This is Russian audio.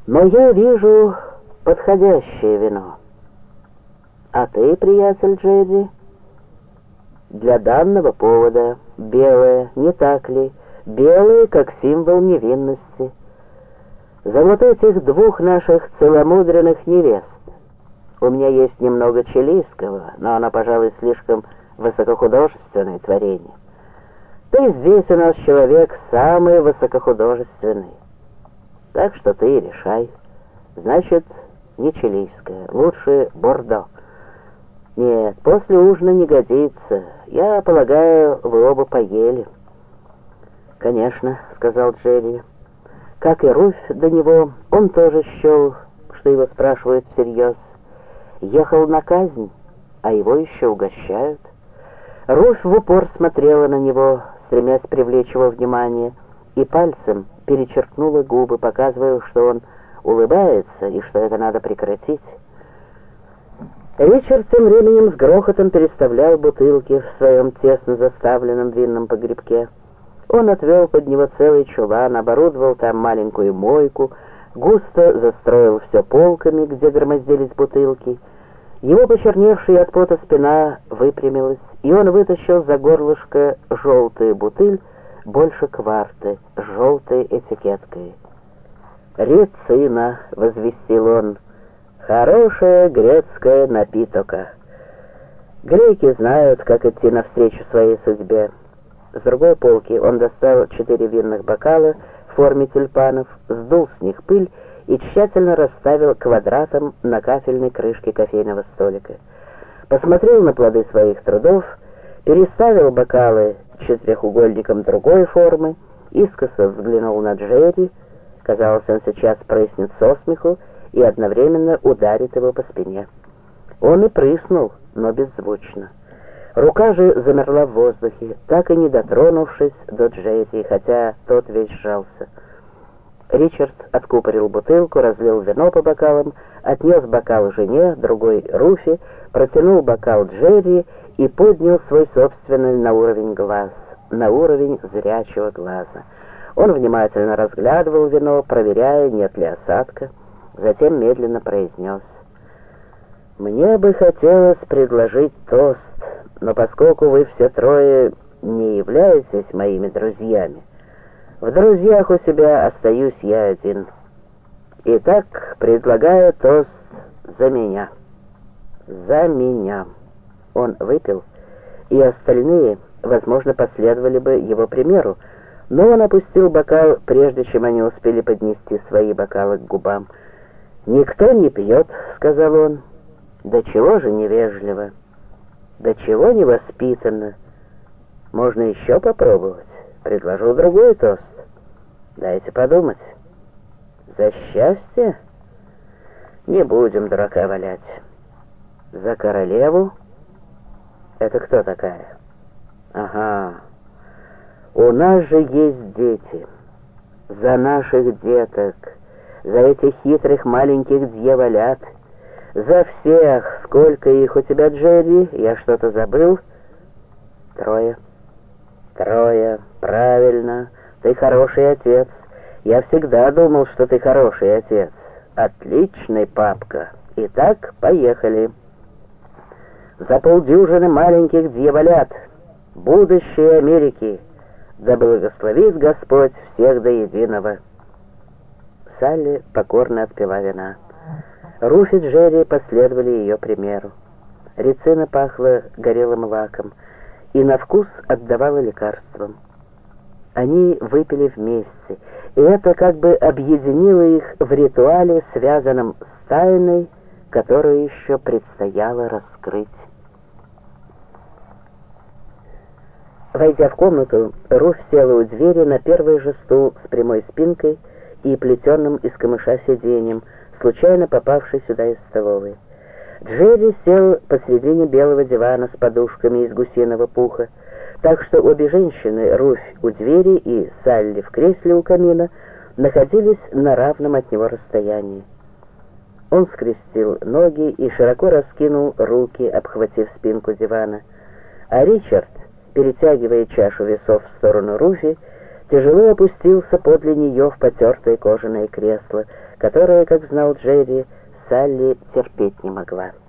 Но я вижу подходящее вино. А ты, приятель Джеди, для данного повода белое, не так ли? Белое, как символ невинности. За вот этих двух наших целомудренных невест. У меня есть немного чилийского, но оно, пожалуй, слишком высокохудожественное творение. Ты здесь у нас человек самый высокохудожественный. Так что ты решай. Значит, не чилийское, лучше бордо. Нет, после ужина не годится. Я полагаю, вы оба поели. Конечно, сказал Джерри. Как и Руфь до него, он тоже счел, что его спрашивают всерьез. Ехал на казнь, а его еще угощают. Руфь в упор смотрела на него, стремясь привлечь его внимание, и пальцем перечеркнула губы, показывая, что он улыбается и что это надо прекратить. Ричард тем временем с грохотом переставлял бутылки в своем тесно заставленном винном погребке. Он отвел под него целый чулан, оборудовал там маленькую мойку, густо застроил все полками, где громоздились бутылки. Его почерневшая от пота спина выпрямилась, и он вытащил за горлышко желтую бутыль, больше кварты, с желтой этикеткой. «Рецина», — возвестил он, — «хорошая грецкая напитока». Греки знают, как идти навстречу своей судьбе. С другой полки он достал 4 винных бокала в форме тюльпанов, сдул с них пыль и тщательно расставил квадратом на кафельной крышке кофейного столика. Посмотрел на плоды своих трудов, переставил бокалы четырехугольником другой формы, искоса взглянул на Джерри. Казалось, он сейчас прыснет со смеху и одновременно ударит его по спине. Он и прыснул, но беззвучно. Рука же замерла в воздухе, так и не дотронувшись до Джерри, хотя тот весь сжался. Ричард откупорил бутылку, разлил вино по бокалам, отнес бокал жене, другой Руфи, протянул бокал Джерри и поднял свой собственный на уровень глаз, на уровень зрячего глаза. Он внимательно разглядывал вино, проверяя, нет ли осадка, затем медленно произнес: «Мне бы хотелось предложить тост, но поскольку вы все трое не являетесь моими друзьями, в друзьях у себя остаюсь я один. Итак, предлагаю тост за меня. За меня». Он выпил, и остальные, возможно, последовали бы его примеру, но он опустил бокал, прежде чем они успели поднести свои бокалы к губам. «Никто не пьет», — сказал он. «Да чего же невежливо, да чего невоспитанно. Можно еще попробовать. Предложу другой тост. Дайте подумать. За счастье? Не будем дурака валять. За королеву? Это кто такая? Ага. У нас же есть дети. За наших деток. За этих хитрых маленьких дьяволят. За всех. Сколько их у тебя, Джерри? Я что-то забыл? 3. 3. Правильно. Ты хороший отец. Я всегда думал, что ты хороший отец. Отличный папка. Итак, поехали. За полдюжины маленьких дьяволят. Будущее Америки. Да благословит Господь всех до единого. Салли покорно отпила вина. Руф и Джерри последовали ее примеру. Рецина пахла горелым лаком и на вкус отдавала лекарством. Они выпили вместе, и это как бы объединило их в ритуале, связанном с тайной, которую еще предстояло раскрыть. Войдя в комнату, Руф села у двери на первый же стул с прямой спинкой и плетеным из камыша сиденьем, случайно попавший сюда из столовой. Джерри сел посредине белого дивана с подушками из гусиного пуха, так что обе женщины, Руфь у двери и Салли в кресле у камина, находились на равном от него расстоянии. Он скрестил ноги и широко раскинул руки, обхватив спинку дивана, а Ричард, перетягивая чашу весов в сторону Руфи, тяжело опустился подле нее в потертое кожаное кресло, которые, как знал Джерри, Салли терпеть не могла.